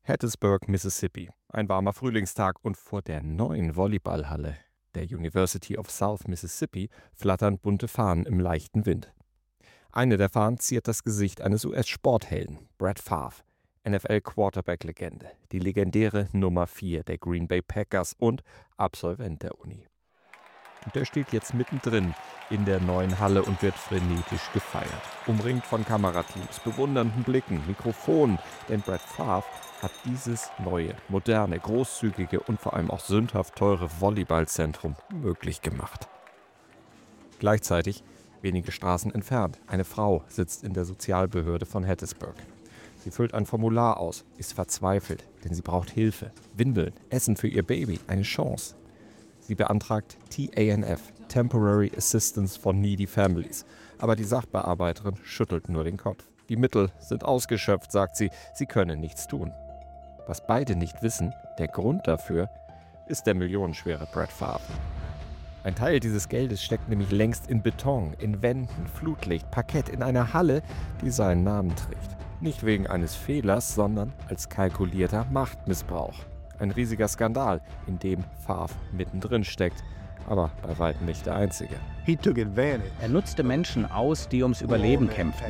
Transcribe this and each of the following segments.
Hattiesburg, Mississippi. Ein warmer Frühlingstag und vor der neuen Volleyballhalle der University of South Mississippi flattern bunte Fahnen im leichten Wind. Eine der Fahnen ziert das Gesicht eines US-Sporthelden, Brett Favre, NFL-Quarterback-Legende, die legendäre Nummer 4 der Green Bay Packers und Absolvent der Uni. Und der steht jetzt mittendrin in der neuen Halle und wird frenetisch gefeiert. Umringt von Kamerateams, bewundernden Blicken, Mikrofonen, denn Brett Favre hat dieses neue, moderne, großzügige und vor allem auch sündhaft teure Volleyballzentrum möglich gemacht. Gleichzeitig, wenige Straßen entfernt, eine Frau sitzt in der Sozialbehörde von Hattiesburg. Sie füllt ein Formular aus, ist verzweifelt, denn sie braucht Hilfe, Windeln, Essen für ihr Baby, eine Chance. Sie beantragt TANF, Temporary Assistance for Needy Families. Aber die Sachbearbeiterin schüttelt nur den Kopf. Die Mittel sind ausgeschöpft, sagt sie, sie können nichts tun. Was beide nicht wissen, der Grund dafür ist der millionenschwere Brett Favre. Ein Teil dieses Geldes steckt nämlich längst in Beton, in Wänden, Flutlicht, Parkett, in einer Halle, die seinen Namen trägt. Nicht wegen eines Fehlers, sondern als kalkulierter Machtmissbrauch. Ein riesiger Skandal, in dem Favre mittendrin steckt, aber bei weitem nicht der einzige. Er nutzte Menschen aus, die ums Überleben kämpfen.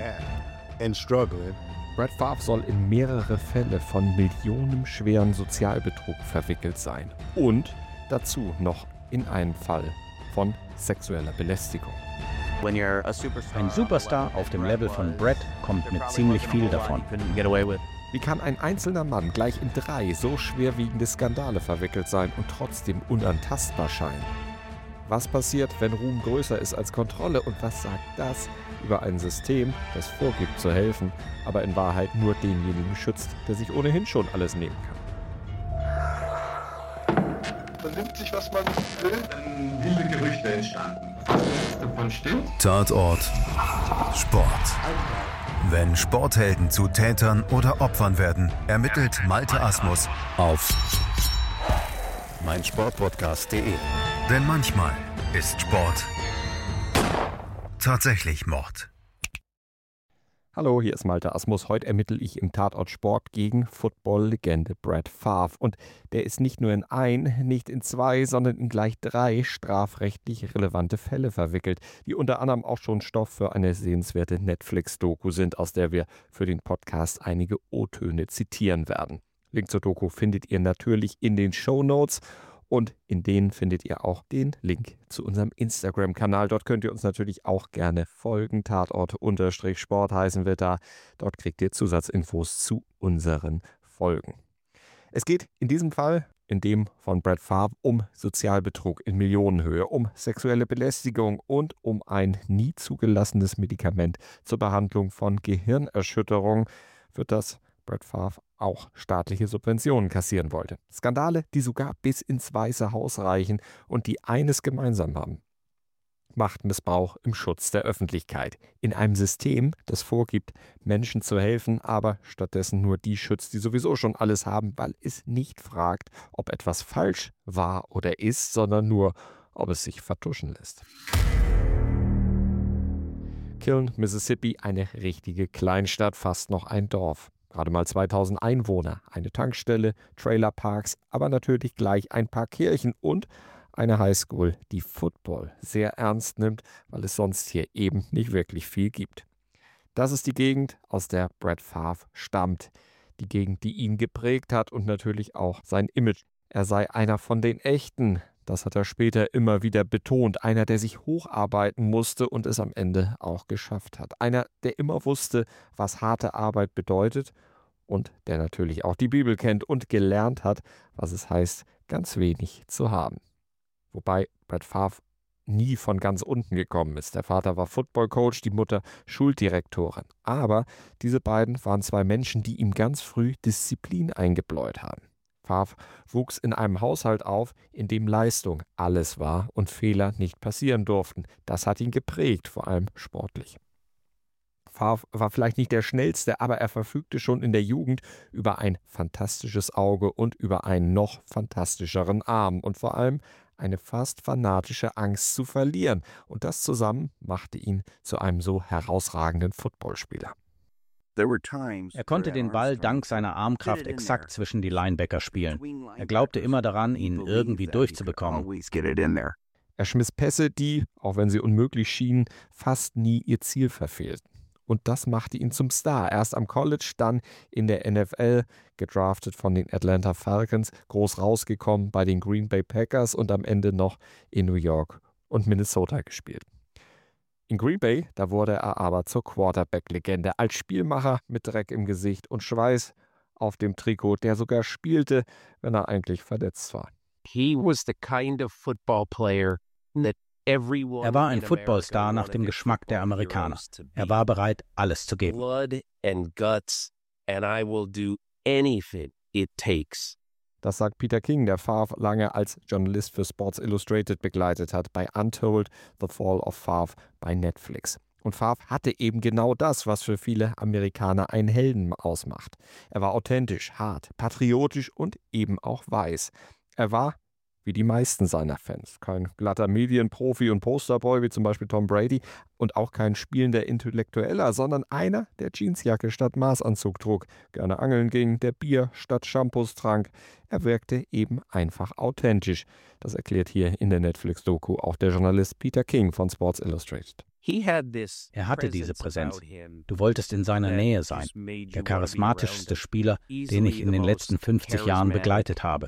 Brett Favre soll in mehrere Fälle von millionenschweren Sozialbetrug verwickelt sein. Und dazu noch in einen Fall von sexueller Belästigung. Ein Superstar auf dem Level von Brett kommt mit ziemlich viel davon. Wie kann ein einzelner Mann gleich in 3 so schwerwiegende Skandale verwickelt sein und trotzdem unantastbar scheinen? Was passiert, wenn Ruhm größer ist als Kontrolle? Und was sagt das über ein System, das vorgibt zu helfen, aber in Wahrheit nur denjenigen schützt, der sich ohnehin schon alles nehmen kann? Man nimmt sich, was man will. Dann wilde Gerüchte entstanden. Was davon stimmt? Tatort Sport. Wenn Sporthelden zu Tätern oder Opfern werden, ermittelt Malte Asmus auf meinsportpodcast.de. Denn manchmal ist Sport tatsächlich Mord. Hallo, hier ist Malte Asmus. Heute ermittle ich im Tatort Sport gegen Football-Legende Brett Favre. Und der ist nicht nur in nicht in 2, sondern in gleich 3 strafrechtlich relevante Fälle verwickelt, die unter anderem auch schon Stoff für eine sehenswerte Netflix-Doku sind, aus der wir für den Podcast einige O-Töne zitieren werden. Link zur Doku findet ihr natürlich in den Shownotes. Und in denen findet ihr auch den Link zu unserem Instagram-Kanal. Dort könnt ihr uns natürlich auch gerne folgen. Tatort_Sport heißen wir da. Dort kriegt ihr Zusatzinfos zu unseren Folgen. Es geht in diesem Fall, in dem von Brett Favre, um Sozialbetrug in Millionenhöhe, um sexuelle Belästigung und um ein nie zugelassenes Medikament zur Behandlung von Gehirnerschütterung, für das Brett Favre auch staatliche Subventionen kassieren wollte. Skandale, die sogar bis ins Weiße Haus reichen und die eines gemeinsam haben: Machtmissbrauch im Schutz der Öffentlichkeit. In einem System, das vorgibt, Menschen zu helfen, aber stattdessen nur die schützt, die sowieso schon alles haben, weil es nicht fragt, ob etwas falsch war oder ist, sondern nur, ob es sich vertuschen lässt. Kiln, Mississippi, eine richtige Kleinstadt, fast noch ein Dorf. Gerade mal 2000 Einwohner, eine Tankstelle, Trailerparks, aber natürlich gleich ein paar Kirchen und eine Highschool, die Football sehr ernst nimmt, weil es sonst hier eben nicht wirklich viel gibt. Das ist die Gegend, aus der Brett Favre stammt. Die Gegend, die ihn geprägt hat und natürlich auch sein Image. Er sei einer von den Echten. Das hat er später immer wieder betont. Einer, der sich hocharbeiten musste und es am Ende auch geschafft hat. Einer, der immer wusste, was harte Arbeit bedeutet und der natürlich auch die Bibel kennt und gelernt hat, was es heißt, ganz wenig zu haben. Wobei Brett Favre nie von ganz unten gekommen ist. Der Vater war Footballcoach, die Mutter Schuldirektorin. Aber diese beiden waren 2 Menschen, die ihm ganz früh Disziplin eingebläut haben. Favre wuchs in einem Haushalt auf, in dem Leistung alles war und Fehler nicht passieren durften. Das hat ihn geprägt, vor allem sportlich. Favre war vielleicht nicht der Schnellste, aber er verfügte schon in der Jugend über ein fantastisches Auge und über einen noch fantastischeren Arm und vor allem eine fast fanatische Angst zu verlieren. Und das zusammen machte ihn zu einem so herausragenden Footballspieler. Er konnte den Ball dank seiner Armkraft exakt zwischen die Linebacker spielen. Er glaubte immer daran, ihn irgendwie durchzubekommen. Er schmiss Pässe, die, auch wenn sie unmöglich schienen, fast nie ihr Ziel verfehlten. Und das machte ihn zum Star. Erst am College, dann in der NFL, gedraftet von den Atlanta Falcons, groß rausgekommen bei den Green Bay Packers und am Ende noch in New York und Minnesota gespielt. In Green Bay, da wurde er aber zur Quarterback-Legende, als Spielmacher mit Dreck im Gesicht und Schweiß auf dem Trikot, der sogar spielte, wenn er eigentlich verletzt war. Er war ein Footballstar nach dem Geschmack der Amerikaner. Er war bereit, alles zu geben. Das sagt Peter King, der Favre lange als Journalist für Sports Illustrated begleitet hat, bei Untold, The Fall of Favre bei Netflix. Und Favre hatte eben genau das, was für viele Amerikaner einen Helden ausmacht. Er war authentisch, hart, patriotisch und eben auch weiß. Er war, wie die meisten seiner Fans, kein glatter Medienprofi und Posterboy wie zum Beispiel Tom Brady und auch kein spielender Intellektueller, sondern einer, der Jeansjacke statt Maßanzug trug, gerne angeln ging, der Bier statt Shampoos trank. Er wirkte eben einfach authentisch. Das erklärt hier in der Netflix-Doku auch der Journalist Peter King von Sports Illustrated. Er hatte diese Präsenz. Du wolltest in seiner Nähe sein. Der charismatischste Spieler, den ich in den letzten 50 Jahren begleitet habe.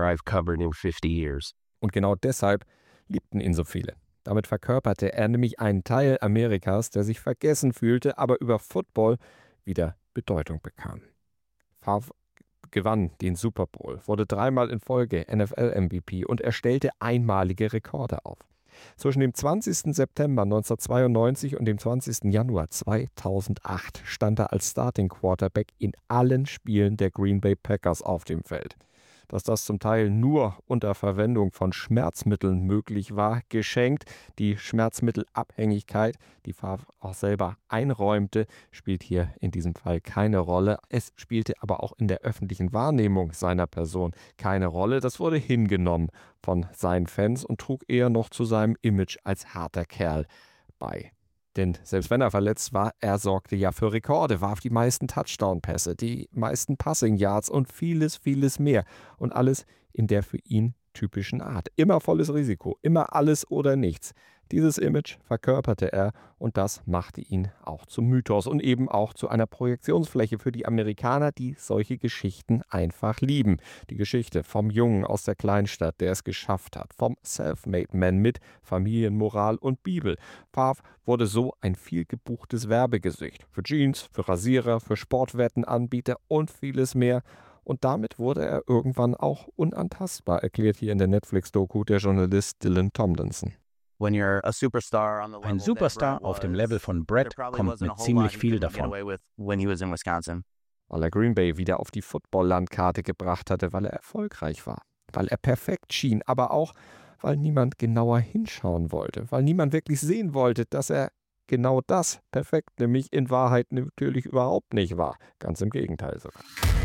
Und genau deshalb liebten ihn so viele. Damit verkörperte er nämlich einen Teil Amerikas, der sich vergessen fühlte, aber über Football wieder Bedeutung bekam. Favre gewann den Super Bowl, wurde 3-mal in Folge NFL-MVP und er stellte einmalige Rekorde auf. Zwischen dem 20. September 1992 und dem 20. Januar 2008 stand er als Starting Quarterback in allen Spielen der Green Bay Packers auf dem Feld. Dass das zum Teil nur unter Verwendung von Schmerzmitteln möglich war, geschenkt. Die Schmerzmittelabhängigkeit, die Favre auch selber einräumte, spielt hier in diesem Fall keine Rolle. Es spielte aber auch in der öffentlichen Wahrnehmung seiner Person keine Rolle. Das wurde hingenommen von seinen Fans und trug eher noch zu seinem Image als harter Kerl bei. Denn selbst wenn er verletzt war, er sorgte ja für Rekorde, warf die meisten Touchdown-Pässe, die meisten Passing-Yards und vieles, vieles mehr. Und alles in der für ihn typischen Art. Immer volles Risiko, immer alles oder nichts. Dieses Image verkörperte er und das machte ihn auch zum Mythos und eben auch zu einer Projektionsfläche für die Amerikaner, die solche Geschichten einfach lieben. Die Geschichte vom Jungen aus der Kleinstadt, der es geschafft hat, vom Self-Made Man mit Familienmoral und Bibel. Favre wurde so ein viel gebuchtes Werbegesicht für Jeans, für Rasierer, für Sportwettenanbieter und vieles mehr. Und damit wurde er irgendwann auch unantastbar, erklärt hier in der Netflix-Doku der Journalist Dylan Tomlinson. Ein Superstar auf dem Level von Brett kommt mit ziemlich viel davon. Weil er Green Bay wieder auf die Football-Landkarte gebracht hatte, weil er erfolgreich war, weil er perfekt schien, aber auch, weil niemand genauer hinschauen wollte, weil niemand wirklich sehen wollte, dass er genau das perfekt nämlich in Wahrheit natürlich überhaupt nicht war. Ganz im Gegenteil sogar.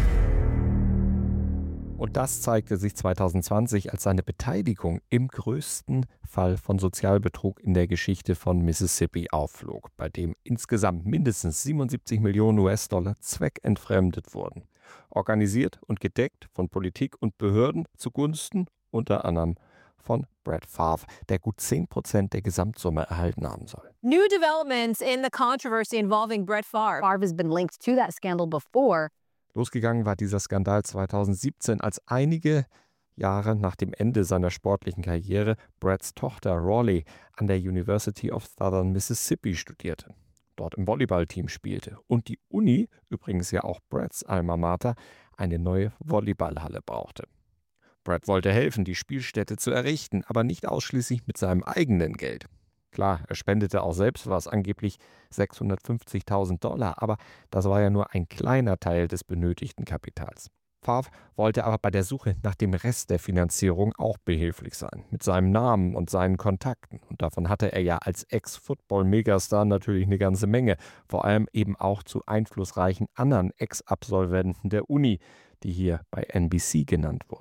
Und das zeigte sich 2020, als seine Beteiligung im größten Fall von Sozialbetrug in der Geschichte von Mississippi aufflog, bei dem insgesamt mindestens 77 Millionen US-Dollar zweckentfremdet wurden. Organisiert und gedeckt von Politik und Behörden zugunsten unter anderem von Brett Favre, der gut 10% der Gesamtsumme erhalten haben soll. New developments in the controversy involving Brett Favre. Favre has been linked to that scandal before. Losgegangen war dieser Skandal 2017, als einige Jahre nach dem Ende seiner sportlichen Karriere Bretts Tochter Rawley an der University of Southern Mississippi studierte, dort im Volleyballteam spielte und die Uni, übrigens ja auch Bretts Alma Mater, eine neue Volleyballhalle brauchte. Brett wollte helfen, die Spielstätte zu errichten, aber nicht ausschließlich mit seinem eigenen Geld. Klar, er spendete auch selbst was, angeblich $650.000, aber das war ja nur ein kleiner Teil des benötigten Kapitals. Favre wollte aber bei der Suche nach dem Rest der Finanzierung auch behilflich sein, mit seinem Namen und seinen Kontakten. Und davon hatte er ja als Ex-Football-Megastar natürlich eine ganze Menge, vor allem eben auch zu einflussreichen anderen Ex-Absolventen der Uni, die hier bei NBC genannt wurden.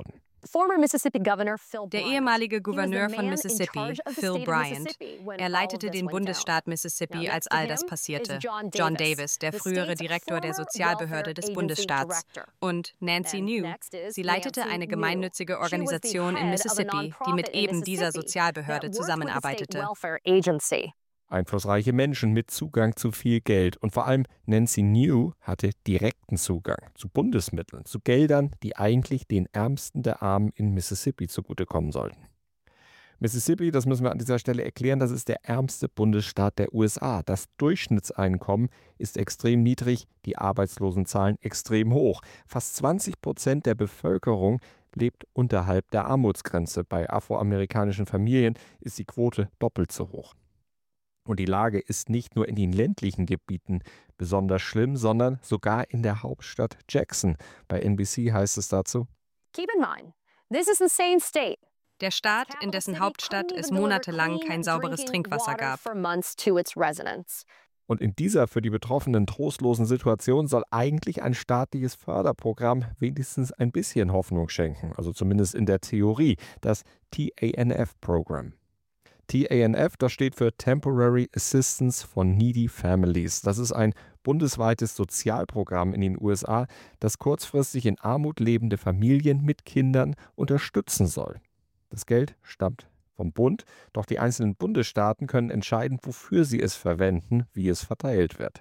Der ehemalige Gouverneur von Mississippi, Phil Bryant, er leitete den Bundesstaat Mississippi, als all das passierte. John Davis, der frühere Direktor der Sozialbehörde des Bundesstaats. Und Nancy New, sie leitete eine gemeinnützige Organisation in Mississippi, die mit eben dieser Sozialbehörde zusammenarbeitete. Einflussreiche Menschen mit Zugang zu viel Geld und vor allem Nancy New hatte direkten Zugang zu Bundesmitteln, zu Geldern, die eigentlich den Ärmsten der Armen in Mississippi zugutekommen sollten. Mississippi, das müssen wir an dieser Stelle erklären, das ist der ärmste Bundesstaat der USA. Das Durchschnittseinkommen ist extrem niedrig, die Arbeitslosenzahlen extrem hoch. Fast 20% der Bevölkerung lebt unterhalb der Armutsgrenze. Bei afroamerikanischen Familien ist die Quote doppelt so hoch. Und die Lage ist nicht nur in den ländlichen Gebieten besonders schlimm, sondern sogar in der Hauptstadt Jackson. Bei NBC heißt es dazu: Keep in mind, this is the same state. Der Staat, in dessen Hauptstadt es monatelang kein sauberes Trinkwasser gab. Und in dieser für die Betroffenen trostlosen Situation soll eigentlich ein staatliches Förderprogramm wenigstens ein bisschen Hoffnung schenken, also zumindest in der Theorie, das TANF-Programm. TANF, das steht für Temporary Assistance for Needy Families. Das ist ein bundesweites Sozialprogramm in den USA, das kurzfristig in Armut lebende Familien mit Kindern unterstützen soll. Das Geld stammt vom Bund, doch die einzelnen Bundesstaaten können entscheiden, wofür sie es verwenden, wie es verteilt wird.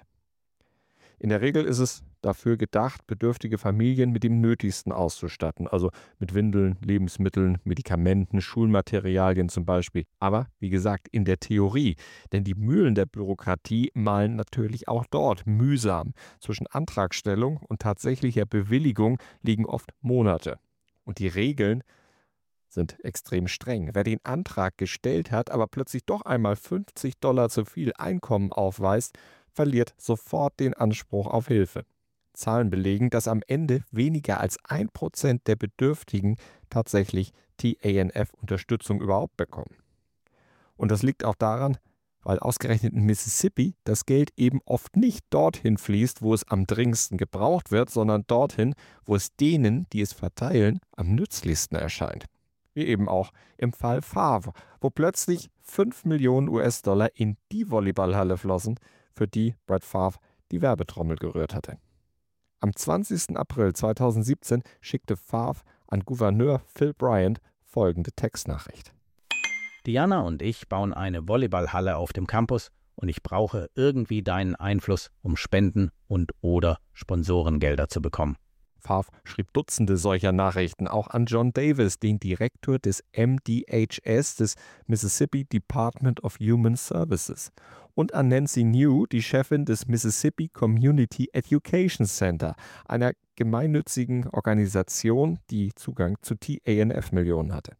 In der Regel ist es dafür gedacht, bedürftige Familien mit dem Nötigsten auszustatten, also mit Windeln, Lebensmitteln, Medikamenten, Schulmaterialien zum Beispiel. Aber wie gesagt, in der Theorie, denn die Mühlen der Bürokratie mahlen natürlich auch dort mühsam. Zwischen Antragstellung und tatsächlicher Bewilligung liegen oft Monate. Und die Regeln sind extrem streng. Wer den Antrag gestellt hat, aber plötzlich doch einmal $50 zu viel Einkommen aufweist, verliert sofort den Anspruch auf Hilfe. Zahlen belegen, dass am Ende weniger als 1% der Bedürftigen tatsächlich TANF-Unterstützung überhaupt bekommen. Und das liegt auch daran, weil ausgerechnet in Mississippi das Geld eben oft nicht dorthin fließt, wo es am dringendsten gebraucht wird, sondern dorthin, wo es denen, die es verteilen, am nützlichsten erscheint. Wie eben auch im Fall Favre, wo plötzlich 5 Millionen US-Dollar in die Volleyballhalle flossen, für die Brett Favre die Werbetrommel gerührt hatte. Am 20. April 2017 schickte Favre an Gouverneur Phil Bryant folgende Textnachricht. Diana und ich bauen eine Volleyballhalle auf dem Campus und ich brauche irgendwie deinen Einfluss, um Spenden und/oder Sponsorengelder zu bekommen. Favre schrieb Dutzende solcher Nachrichten auch an John Davis, den Direktor des MDHS, des Mississippi Department of Human Services, und an Nancy New, die Chefin des Mississippi Community Education Center, einer gemeinnützigen Organisation, die Zugang zu TANF-Millionen hatte.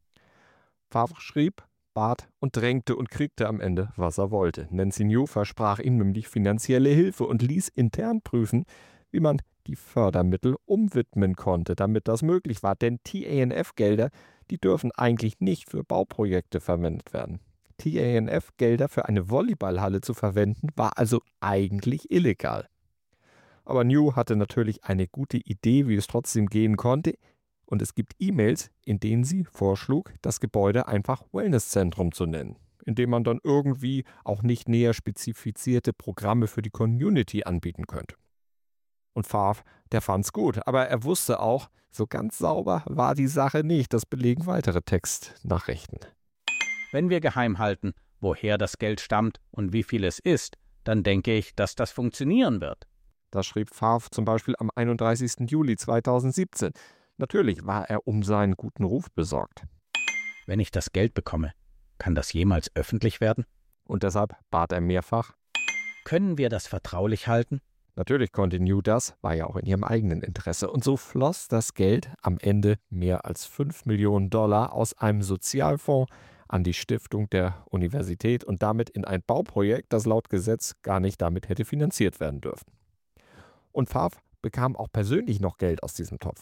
Favre schrieb, bat und drängte und kriegte am Ende, was er wollte. Nancy New versprach ihm nämlich finanzielle Hilfe und ließ intern prüfen, wie man die Fördermittel umwidmen konnte, damit das möglich war. Denn TANF-Gelder, die dürfen eigentlich nicht für Bauprojekte verwendet werden. TANF-Gelder für eine Volleyballhalle zu verwenden, war also eigentlich illegal. Aber New hatte natürlich eine gute Idee, wie es trotzdem gehen konnte. Und es gibt E-Mails, in denen sie vorschlug, das Gebäude einfach Wellnesszentrum zu nennen, indem man dann irgendwie auch nicht näher spezifizierte Programme für die Community anbieten könnte. Und Favre, der fand's gut, aber er wusste auch, so ganz sauber war die Sache nicht. Das belegen weitere Textnachrichten. Wenn wir geheim halten, woher das Geld stammt und wie viel es ist, dann denke ich, dass das funktionieren wird. Das schrieb Favre zum Beispiel am 31. Juli 2017. Natürlich war er um seinen guten Ruf besorgt. Wenn ich das Geld bekomme, kann das jemals öffentlich werden? Und deshalb bat er mehrfach. Können wir das vertraulich halten? Natürlich konnte New das, war ja auch in ihrem eigenen Interesse. Und so floss das Geld am Ende mehr als 5 Millionen Dollar aus einem Sozialfonds an die Stiftung der Universität und damit in ein Bauprojekt, das laut Gesetz gar nicht damit hätte finanziert werden dürfen. Und Favre bekam auch persönlich noch Geld aus diesem Topf.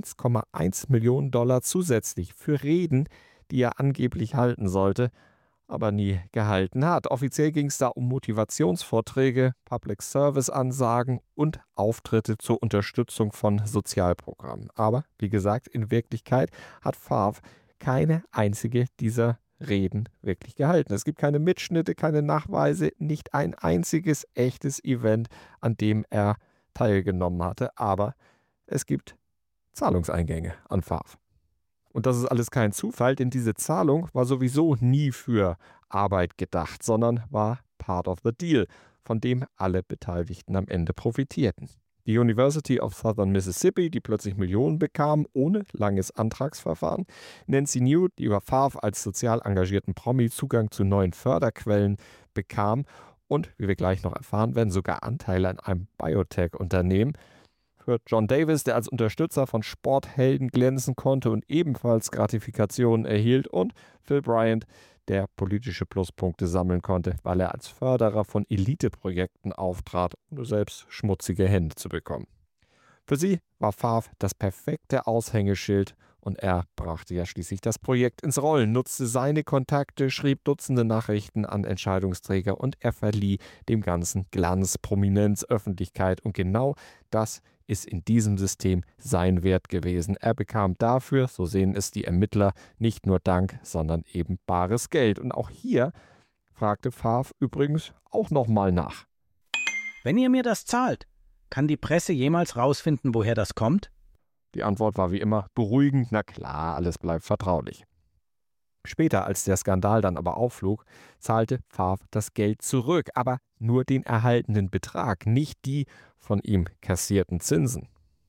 1,1 Millionen Dollar zusätzlich für Reden, die er angeblich halten sollte. aber nie gehalten hat. Offiziell ging es da um Motivationsvorträge, Public-Service-Ansagen und Auftritte zur Unterstützung von Sozialprogrammen. Aber wie gesagt, in Wirklichkeit hat Favre keine einzige dieser Reden wirklich gehalten. Es gibt keine Mitschnitte, keine Nachweise, nicht ein einziges echtes Event, an dem er teilgenommen hatte, aber es gibt Zahlungseingänge an Favre. Und das ist alles kein Zufall, denn diese Zahlung war sowieso nie für Arbeit gedacht, sondern war part of the deal, von dem alle Beteiligten am Ende profitierten. Die University of Southern Mississippi, die plötzlich Millionen bekam, ohne langes Antragsverfahren. Nancy New, die über Favre als sozial engagierten Promi Zugang zu neuen Förderquellen bekam und, wie wir gleich noch erfahren werden, sogar Anteile an einem Biotech-Unternehmen. Für John Davis, der als Unterstützer von Sporthelden glänzen konnte und ebenfalls Gratifikationen erhielt. Und Phil Bryant, der politische Pluspunkte sammeln konnte, weil er als Förderer von Eliteprojekten auftrat, ohne selbst schmutzige Hände zu bekommen. Für sie war Favre das perfekte Aushängeschild und er brachte ja schließlich das Projekt ins Rollen, nutzte seine Kontakte, schrieb Dutzende Nachrichten an Entscheidungsträger und er verlieh dem Ganzen Glanz, Prominenz, Öffentlichkeit und genau das ist in diesem System sein Wert gewesen. Er bekam dafür, so sehen es die Ermittler, nicht nur Dank, sondern eben bares Geld. Und auch hier fragte Favre übrigens auch nochmal nach. Wenn ihr mir das zahlt, kann die Presse jemals rausfinden, woher das kommt? Die Antwort war wie immer beruhigend, na klar, alles bleibt vertraulich. Später, als der Skandal dann aber aufflog, zahlte Favre das Geld zurück, aber nur den erhaltenen Betrag, nicht die von ihm kassierten Zinsen.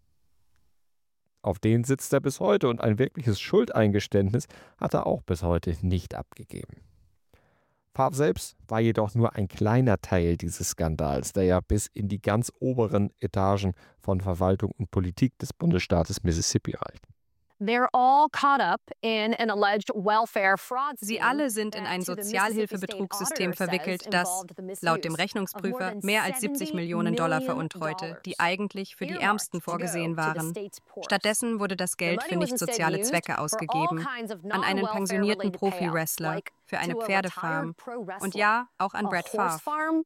Auf den sitzt er bis heute und ein wirkliches Schuldeingeständnis hat er auch bis heute nicht abgegeben. Favre selbst war jedoch nur ein kleiner Teil dieses Skandals, der ja bis in die ganz oberen Etagen von Verwaltung und Politik des Bundesstaates Mississippi reicht. Sie alle sind in ein Sozialhilfebetrugssystem verwickelt, das, laut dem Rechnungsprüfer, mehr als 70 Millionen Dollar veruntreute, die eigentlich für die Ärmsten vorgesehen waren. Stattdessen wurde das Geld für nicht soziale Zwecke ausgegeben, an einen pensionierten Profi-Wrestler, für eine Pferdefarm und ja, auch an Brett Favre.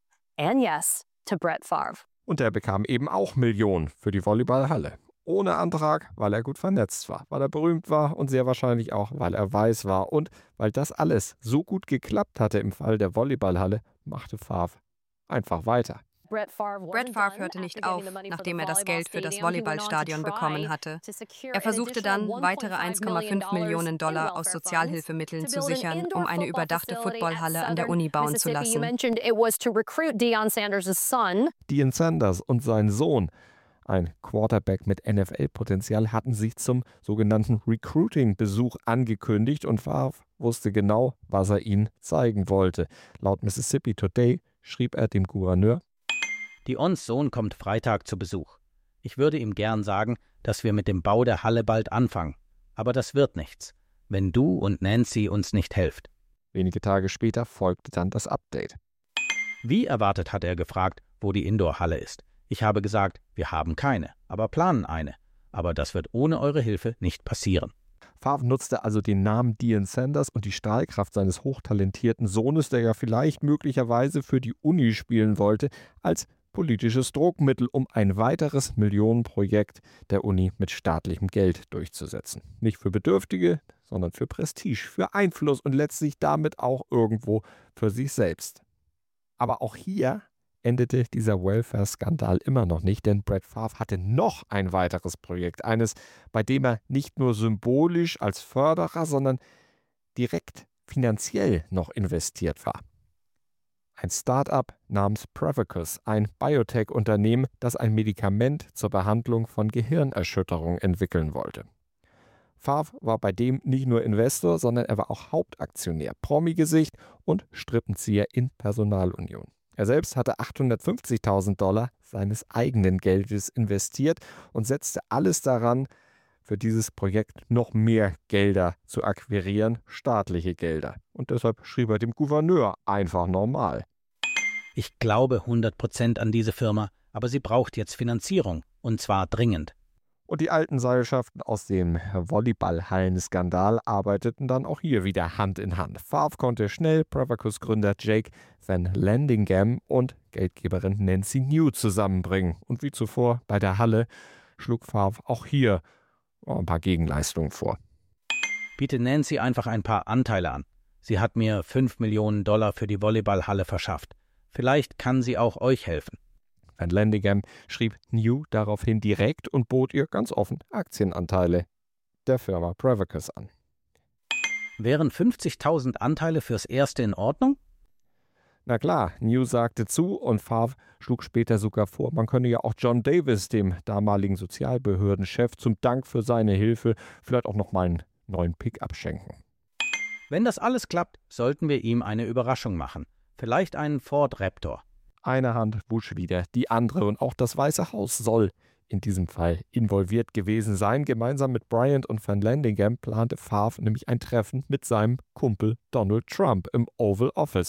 Und er bekam eben auch Millionen für die Volleyballhalle. Ohne Antrag, weil er gut vernetzt war, weil er berühmt war und sehr wahrscheinlich auch, weil er weiß war. Und weil das alles so gut geklappt hatte im Fall der Volleyballhalle, machte Favre einfach weiter. Brett Favre hörte nicht auf, nachdem er das Geld für das Volleyballstadion bekommen hatte. Er versuchte dann, weitere 1,5 Millionen Dollar aus Sozialhilfemitteln zu sichern, um eine überdachte Footballhalle an der Uni bauen zu lassen. Deion Sanders und sein Sohn, ein Quarterback mit NFL-Potenzial, hatten sich zum sogenannten Recruiting-Besuch angekündigt und Favre wusste genau, was er ihnen zeigen wollte. Laut Mississippi Today schrieb er dem Gouverneur: Deions Sohn kommt Freitag zu Besuch. Ich würde ihm gern sagen, dass wir mit dem Bau der Halle bald anfangen. Aber das wird nichts, wenn du und Nancy uns nicht helft. Wenige Tage später folgte dann das Update. Wie erwartet hat er gefragt, wo die Indoor-Halle ist. Ich habe gesagt, wir haben keine, aber planen eine. Aber das wird ohne eure Hilfe nicht passieren. Favre nutzte also den Namen Deion Sanders und die Strahlkraft seines hochtalentierten Sohnes, der ja vielleicht möglicherweise für die Uni spielen wollte, als politisches Druckmittel, um ein weiteres Millionenprojekt der Uni mit staatlichem Geld durchzusetzen. Nicht für Bedürftige, sondern für Prestige, für Einfluss und letztlich damit auch irgendwo für sich selbst. Aber auch hier endete dieser Welfare-Skandal immer noch nicht, denn Brett Favre hatte noch ein weiteres Projekt, eines, bei dem er nicht nur symbolisch als Förderer, sondern direkt finanziell noch investiert war. Ein Start-up namens Prevacus, ein Biotech-Unternehmen, das ein Medikament zur Behandlung von Gehirnerschütterung entwickeln wollte. Favre war bei dem nicht nur Investor, sondern er war auch Hauptaktionär, Promi-Gesicht und Strippenzieher in Personalunion. Er selbst hatte $850.000 seines eigenen Geldes investiert und setzte alles daran, für dieses Projekt noch mehr Gelder zu akquirieren, staatliche Gelder. Und deshalb schrieb er dem Gouverneur einfach normal: Ich glaube 100% an diese Firma, aber sie braucht jetzt Finanzierung, und zwar dringend. Und die alten Seilschaften aus dem Volleyballhallenskandal arbeiteten dann auch hier wieder Hand in Hand. Favre konnte schnell Prevacus-Gründer Jake Van Landingham und Geldgeberin Nancy New zusammenbringen. Und wie zuvor bei der Halle schlug Favre auch hier ein paar Gegenleistungen vor. Biete Nancy einfach ein paar Anteile an. Sie hat mir $5 Millionen für die Volleyballhalle verschafft. Vielleicht kann sie auch euch helfen. Van Landingham schrieb New daraufhin direkt und bot ihr ganz offen Aktienanteile der Firma Prevacus an. Wären 50.000 Anteile fürs Erste in Ordnung? Na klar, New sagte zu und Favre schlug später sogar vor, man könne ja auch John Davis, dem damaligen Sozialbehördenchef, zum Dank für seine Hilfe vielleicht auch nochmal einen neuen Pickup schenken. Wenn das alles klappt, sollten wir ihm eine Überraschung machen. Vielleicht einen Ford Raptor. Eine Hand wusch wieder die andere und auch das Weiße Haus soll in diesem Fall involviert gewesen sein. Gemeinsam mit Bryant und Van Landingham plante Favre nämlich ein Treffen mit seinem Kumpel Donald Trump im Oval Office.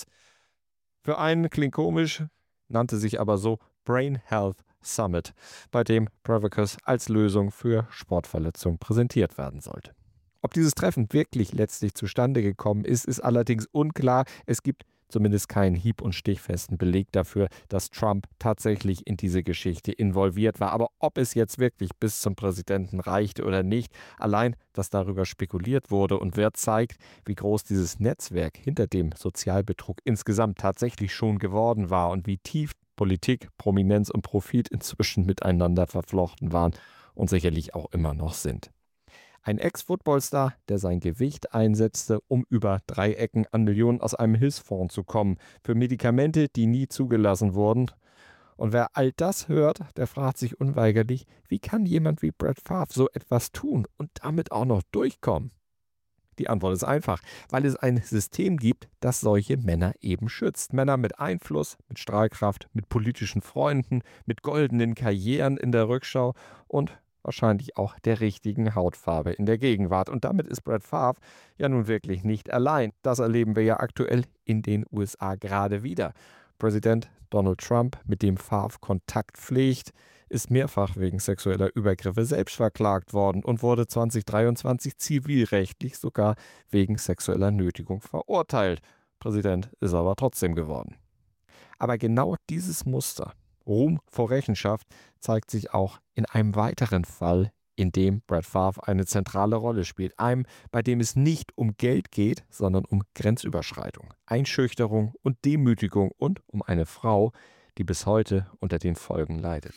Für einen klingt komisch, nannte sich aber so Brain Health Summit, bei dem Prevacus als Lösung für Sportverletzungen präsentiert werden sollte. Ob dieses Treffen wirklich letztlich zustande gekommen ist, ist allerdings unklar. Es gibt zumindest keinen hieb- und stichfesten Beleg dafür, dass Trump tatsächlich in diese Geschichte involviert war. Aber ob es jetzt wirklich bis zum Präsidenten reichte oder nicht, allein, dass darüber spekuliert wurde und wird, zeigt, wie groß dieses Netzwerk hinter dem Sozialbetrug insgesamt tatsächlich schon geworden war und wie tief Politik, Prominenz und Profit inzwischen miteinander verflochten waren und sicherlich auch immer noch sind. Ein Ex-Footballstar, der sein Gewicht einsetzte, um über 3 Ecken an Millionen aus einem Hilfsfonds zu kommen, für Medikamente, die nie zugelassen wurden. Und wer all das hört, der fragt sich unweigerlich, wie kann jemand wie Brett Favre so etwas tun und damit auch noch durchkommen? Die Antwort ist einfach, weil es ein System gibt, das solche Männer eben schützt. Männer mit Einfluss, mit Strahlkraft, mit politischen Freunden, mit goldenen Karrieren in der Rückschau und wahrscheinlich auch der richtigen Hautfarbe in der Gegenwart. Und damit ist Brett Favre ja nun wirklich nicht allein. Das erleben wir ja aktuell in den USA gerade wieder. Präsident Donald Trump, mit dem Favre Kontakt pflegt, ist mehrfach wegen sexueller Übergriffe selbst verklagt worden und wurde 2023 zivilrechtlich sogar wegen sexueller Nötigung verurteilt. Präsident ist aber trotzdem geworden. Aber genau dieses Muster, Ruhm vor Rechenschaft, zeigt sich auch in einem weiteren Fall, in dem Brett Favre eine zentrale Rolle spielt. Einem, bei dem es nicht um Geld geht, sondern um Grenzüberschreitung, Einschüchterung und Demütigung und um eine Frau, die bis heute unter den Folgen leidet.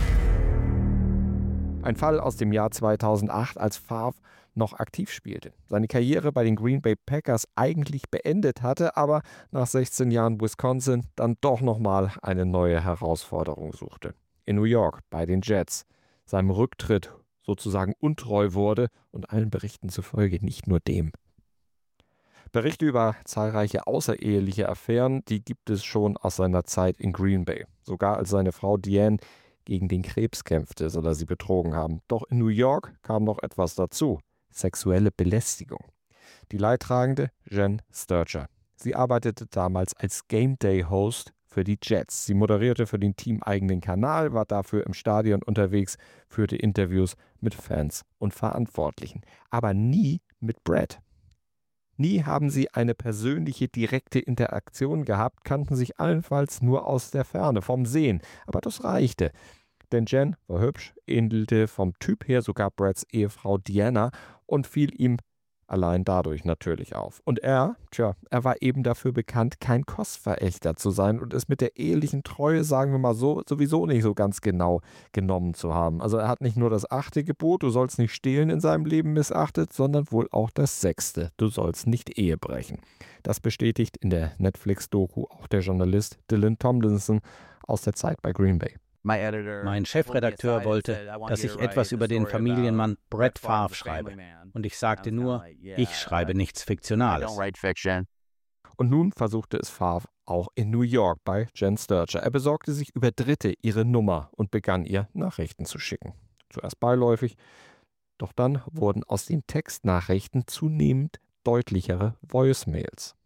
Ein Fall aus dem Jahr 2008, als Favre noch aktiv spielte, seine Karriere bei den Green Bay Packers eigentlich beendet hatte, aber nach 16 Jahren Wisconsin dann doch nochmal eine neue Herausforderung suchte. In New York bei den Jets, seinem Rücktritt sozusagen untreu wurde und allen Berichten zufolge nicht nur dem. Berichte über zahlreiche außereheliche Affären, die gibt es schon aus seiner Zeit in Green Bay. Sogar als seine Frau Diane gegen den Krebs kämpfte, soll er sie betrogen haben. Doch in New York kam noch etwas dazu: sexuelle Belästigung. Die Leidtragende Jen Sturger. Sie arbeitete damals als Game Day Host für die Jets. Sie moderierte für den teameigenen Kanal, war dafür im Stadion unterwegs, führte Interviews mit Fans und Verantwortlichen. Aber nie mit Brett. Nie haben sie eine persönliche, direkte Interaktion gehabt, kannten sich allenfalls nur aus der Ferne, vom Sehen. Aber das reichte. Denn Jen war hübsch, ähnelte vom Typ her sogar Bretts Ehefrau Diana und fiel ihm allein dadurch natürlich auf. Und er war eben dafür bekannt, kein Kostverächter zu sein und es mit der ehelichen Treue, sagen wir mal so, sowieso nicht so ganz genau genommen zu haben. Also er hat nicht nur das 8. Gebot, du sollst nicht stehlen, in seinem Leben missachtet, sondern wohl auch das 6., du sollst nicht Ehe brechen. Das bestätigt in der Netflix-Doku auch der Journalist Dylan Tomlinson aus der Zeit bei Green Bay. Mein Chefredakteur wollte, dass ich etwas über den Familienmann Brett Favre schreibe. Und ich sagte nur, ich schreibe nichts Fiktionales. Und nun versuchte es Favre auch in New York bei Jen Sturger. Er besorgte sich über Dritte ihre Nummer und begann ihr Nachrichten zu schicken. Zuerst beiläufig, doch dann wurden aus den Textnachrichten zunehmend deutlichere Voicemails.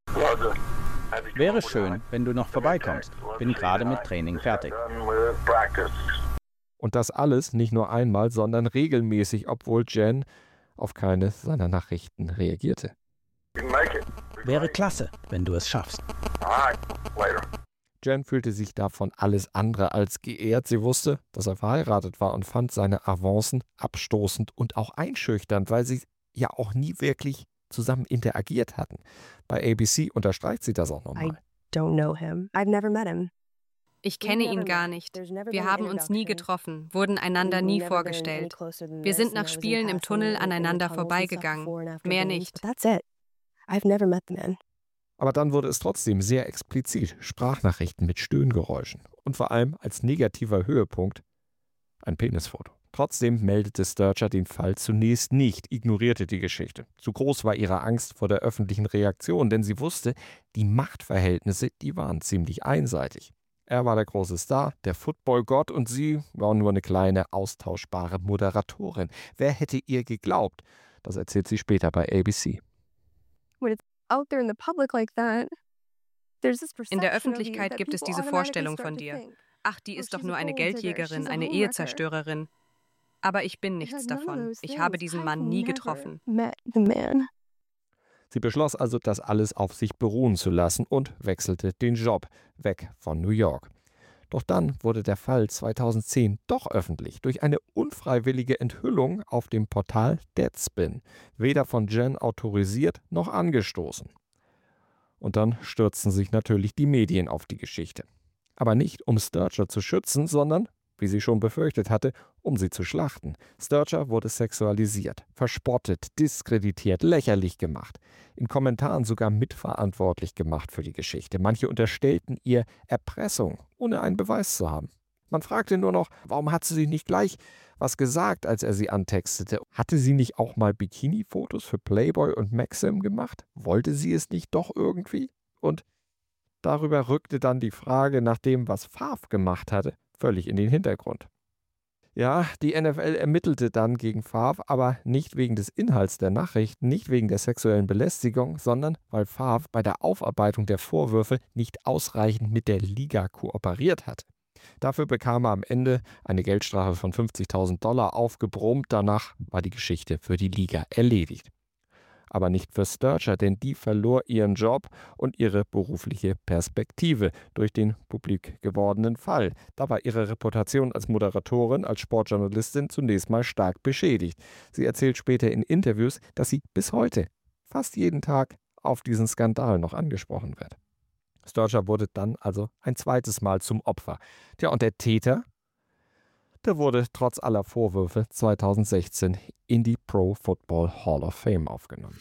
Wäre schön, wenn du noch vorbeikommst. Bin gerade mit Training fertig. Und das alles nicht nur einmal, sondern regelmäßig, obwohl Jen auf keine seiner Nachrichten reagierte. Wäre klasse, wenn du es schaffst. Jen fühlte sich davon alles andere als geehrt. Sie wusste, dass er verheiratet war und fand seine Avancen abstoßend und auch einschüchternd, weil sie ja auch nie wirklich zusammen interagiert hatten. Bei ABC unterstreicht sie das auch nochmal. Ich kenne ihn gar nicht. Wir haben uns nie getroffen, wurden einander nie vorgestellt. Wir sind nach Spielen im Tunnel aneinander vorbeigegangen. Mehr nicht. Aber dann wurde es trotzdem sehr explizit. Sprachnachrichten mit Stöhngeräuschen. Und vor allem als negativer Höhepunkt ein Penisfoto. Trotzdem meldete Sturger den Fall zunächst nicht, ignorierte die Geschichte. Zu groß war ihre Angst vor der öffentlichen Reaktion, denn sie wusste, die Machtverhältnisse, die waren ziemlich einseitig. Er war der große Star, der Football-Gott, und sie war nur eine kleine, austauschbare Moderatorin. Wer hätte ihr geglaubt? Das erzählt sie später bei ABC. In der Öffentlichkeit gibt es diese Vorstellung von dir. Ach, die ist doch nur eine Geldjägerin, eine Ehezerstörerin. Aber ich bin nichts davon. Ich habe diesen Mann nie getroffen. Sie beschloss also, das alles auf sich beruhen zu lassen und wechselte den Job weg von New York. Doch dann wurde der Fall 2010 doch öffentlich durch eine unfreiwillige Enthüllung auf dem Portal Deadspin, weder von Jen autorisiert noch angestoßen. Und dann stürzten sich natürlich die Medien auf die Geschichte. Aber nicht, um Sturger zu schützen, sondern, wie sie schon befürchtet hatte, um sie zu schlachten. Sturger wurde sexualisiert, verspottet, diskreditiert, lächerlich gemacht. In Kommentaren sogar mitverantwortlich gemacht für die Geschichte. Manche unterstellten ihr Erpressung, ohne einen Beweis zu haben. Man fragte nur noch, warum hat sie nicht gleich was gesagt, als er sie antextete? Hatte sie nicht auch mal Bikini-Fotos für Playboy und Maxim gemacht? Wollte sie es nicht doch irgendwie? Und darüber rückte dann die Frage nach dem, was Favre gemacht hatte, völlig in den Hintergrund. Ja, die NFL ermittelte dann gegen Favre, aber nicht wegen des Inhalts der Nachrichten, nicht wegen der sexuellen Belästigung, sondern weil Favre bei der Aufarbeitung der Vorwürfe nicht ausreichend mit der Liga kooperiert hat. Dafür bekam er am Ende eine Geldstrafe von $50.000 aufgebrummt. Danach war die Geschichte für die Liga erledigt. Aber nicht für Sturger, denn die verlor ihren Job und ihre berufliche Perspektive durch den publik gewordenen Fall. Da war ihre Reputation als Moderatorin, als Sportjournalistin zunächst mal stark beschädigt. Sie erzählt später in Interviews, dass sie bis heute, fast jeden Tag, auf diesen Skandal noch angesprochen wird. Sturger wurde dann also ein zweites Mal zum Opfer. Tja, und der Täter? Der wurde trotz aller Vorwürfe 2016 in die Pro Football Hall of Fame aufgenommen.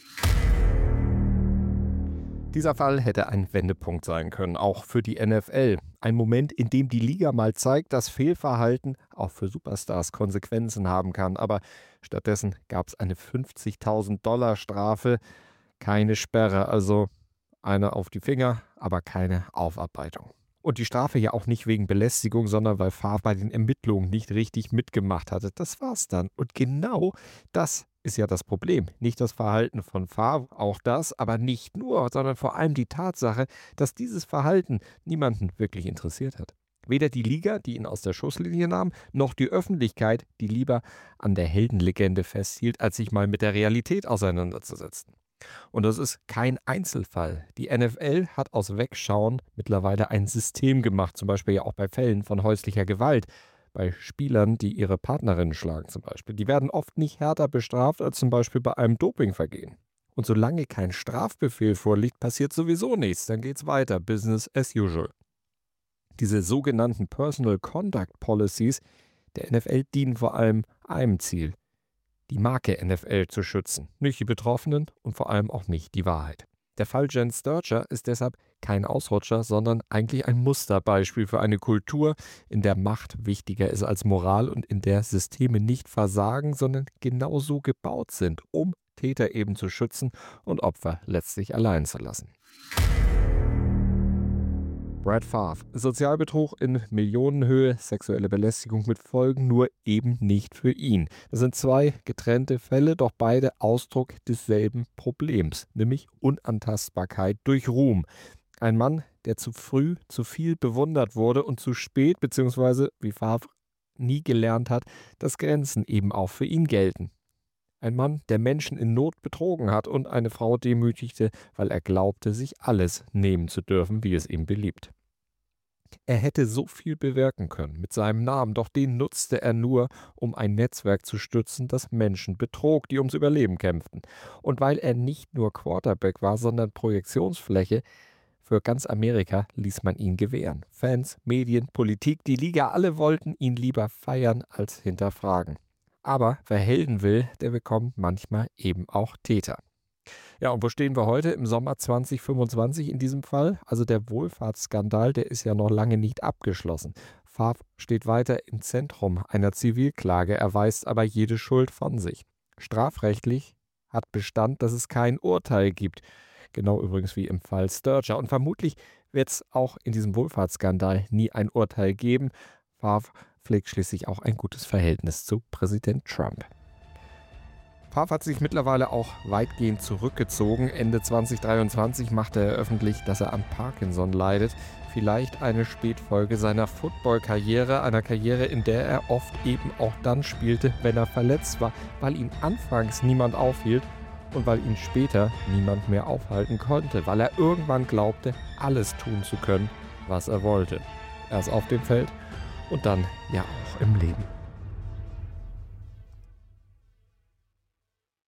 Dieser Fall hätte ein Wendepunkt sein können, auch für die NFL. Ein Moment, in dem die Liga mal zeigt, dass Fehlverhalten auch für Superstars Konsequenzen haben kann. Aber stattdessen gab es eine $50.000 Strafe, keine Sperre, also eine auf die Finger, aber keine Aufarbeitung. Und die Strafe ja auch nicht wegen Belästigung, sondern weil Favre bei den Ermittlungen nicht richtig mitgemacht hatte. Das war's dann. Und genau das ist ja das Problem. Nicht das Verhalten von Favre, auch das, aber nicht nur, sondern vor allem die Tatsache, dass dieses Verhalten niemanden wirklich interessiert hat. Weder die Liga, die ihn aus der Schusslinie nahm, noch die Öffentlichkeit, die lieber an der Heldenlegende festhielt, als sich mal mit der Realität auseinanderzusetzen. Und das ist kein Einzelfall. Die NFL hat aus Wegschauen mittlerweile ein System gemacht, zum Beispiel ja auch bei Fällen von häuslicher Gewalt, bei Spielern, die ihre Partnerinnen schlagen zum Beispiel. Die werden oft nicht härter bestraft als zum Beispiel bei einem Dopingvergehen. Und solange kein Strafbefehl vorliegt, passiert sowieso nichts. Dann geht's weiter, Business as usual. Diese sogenannten Personal Conduct Policies der NFL dienen vor allem einem Ziel: die Marke NFL zu schützen, nicht die Betroffenen und vor allem auch nicht die Wahrheit. Der Fall Jen Sturger ist deshalb kein Ausrutscher, sondern eigentlich ein Musterbeispiel für eine Kultur, in der Macht wichtiger ist als Moral und in der Systeme nicht versagen, sondern genauso gebaut sind, um Täter eben zu schützen und Opfer letztlich allein zu lassen. Brett Favre. Sozialbetrug in Millionenhöhe, sexuelle Belästigung mit Folgen, nur eben nicht für ihn. Das sind zwei getrennte Fälle, doch beide Ausdruck desselben Problems, nämlich Unantastbarkeit durch Ruhm. Ein Mann, der zu früh zu viel bewundert wurde und zu spät, beziehungsweise, wie Favre nie gelernt hat, dass Grenzen eben auch für ihn gelten. Ein Mann, der Menschen in Not betrogen hat und eine Frau demütigte, weil er glaubte, sich alles nehmen zu dürfen, wie es ihm beliebt. Er hätte so viel bewirken können mit seinem Namen, doch den nutzte er nur, um ein Netzwerk zu stützen, das Menschen betrog, die ums Überleben kämpften. Und weil er nicht nur Quarterback war, sondern Projektionsfläche für ganz Amerika, ließ man ihn gewähren. Fans, Medien, Politik, die Liga, alle wollten ihn lieber feiern als hinterfragen. Aber wer Helden will, der bekommt manchmal eben auch Täter. Ja, und wo stehen wir heute? Im Sommer 2025 in diesem Fall? Also der Wohlfahrtsskandal, der ist ja noch lange nicht abgeschlossen. Favre steht weiter im Zentrum einer Zivilklage, erweist aber jede Schuld von sich. Strafrechtlich hat Bestand, dass es kein Urteil gibt. Genau übrigens wie im Fall Sturger. Und vermutlich wird es auch in diesem Wohlfahrtsskandal nie ein Urteil geben. Favre pflegt schließlich auch ein gutes Verhältnis zu Präsident Trump. Favre hat sich mittlerweile auch weitgehend zurückgezogen. Ende 2023 machte er öffentlich, dass er an Parkinson leidet. Vielleicht eine Spätfolge seiner Football-Karriere, einer Karriere, in der er oft eben auch dann spielte, wenn er verletzt war, weil ihn anfangs niemand aufhielt und weil ihn später niemand mehr aufhalten konnte, weil er irgendwann glaubte, alles tun zu können, was er wollte. Erst auf dem Feld und dann ja auch im Leben.